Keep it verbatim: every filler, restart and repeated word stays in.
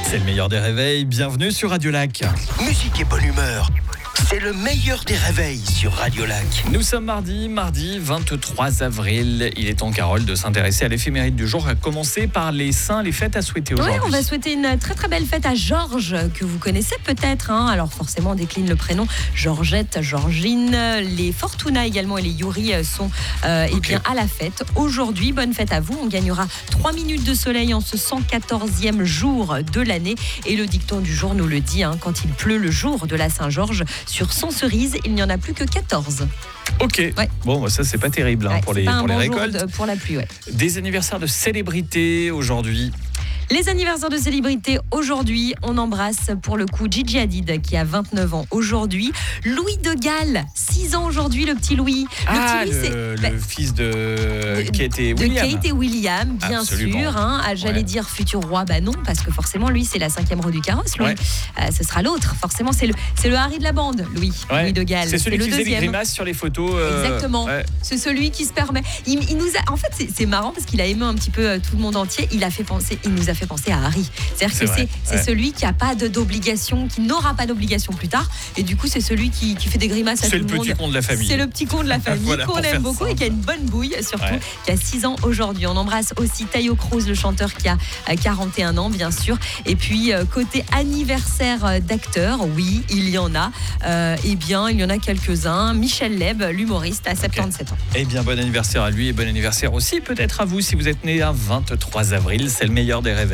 C'est le meilleur des réveils, bienvenue sur Radio Lac. Musique et bonne humeur, c'est le meilleur des réveils sur Radio Lac. Nous sommes mardi, mardi vingt-trois avril. Il est temps, Carole, de s'intéresser à l'éphéméride du jour, à commencer par les saints, les fêtes à souhaiter aujourd'hui. Oui, on va souhaiter une très très belle fête à Georges, que vous connaissez peut-être. Hein. Alors forcément, on décline le prénom Georgette, Georgine. Les Fortuna également et les Yuri sont euh, okay. eh bien, à la fête aujourd'hui. Bonne fête à vous. On gagnera trois minutes de soleil en ce cent quatorzième jour de l'année. Et le dicton du jour nous le dit, hein, quand il pleut le jour de la Saint-Georges, sur cent cerises, il n'y en a plus que quatorze. Ok, ouais. Bon, ça c'est pas terrible hein, ouais, pour les, pour les récoltes. De, pour la pluie, ouais. Des anniversaires de célébrités aujourd'hui. Les anniversaires de célébrités aujourd'hui, on embrasse pour le coup Gigi Hadid qui a vingt-neuf ans aujourd'hui. Louis de Galles, six ans aujourd'hui, le petit Louis. Le ah, petit Louis, le, c'est, le bah, fils de, de Kate et de William. Kate et William, bien Absolument. sûr. Hein. Ah, j'allais ouais. dire futur roi, bah non, parce que forcément, lui, c'est la cinquième roue du carrosse, Louis. Ouais. Euh, ce sera l'autre, forcément, c'est le, c'est le Harry de la bande, Louis, ouais. Louis de Galles. C'est celui c'est qui le faisait deuxième. les grimaces sur les photos. Euh... Exactement. Ouais. C'est celui qui se permet. Il, il nous a, en fait, c'est, c'est marrant parce qu'il a aimé un petit peu tout le monde entier. Il a fait penser, il nous a fait penser à Harry. C'est-à-dire c'est que vrai. c'est, c'est ouais. celui qui a pas de, d'obligation, qui n'aura pas d'obligation plus tard. Et du coup, c'est celui qui, qui fait des grimaces à c'est tout le monde. C'est le petit con de la famille. C'est le petit con de la famille voilà, qu'on aime beaucoup simple. Et qui a une bonne bouille, surtout, ouais. qui a six ans aujourd'hui. On embrasse aussi Taio Cruz, le chanteur qui a quarante et un ans, bien sûr. Et puis, côté anniversaire d'acteurs, oui, il y en a. Euh, eh bien, il y en a quelques-uns. Michel Leb, l'humoriste, à soixante-dix-sept ans. Eh bien, bon anniversaire à lui et bon anniversaire aussi peut-être à vous si vous êtes né un vingt-trois avril. C'est le meilleur des réveils.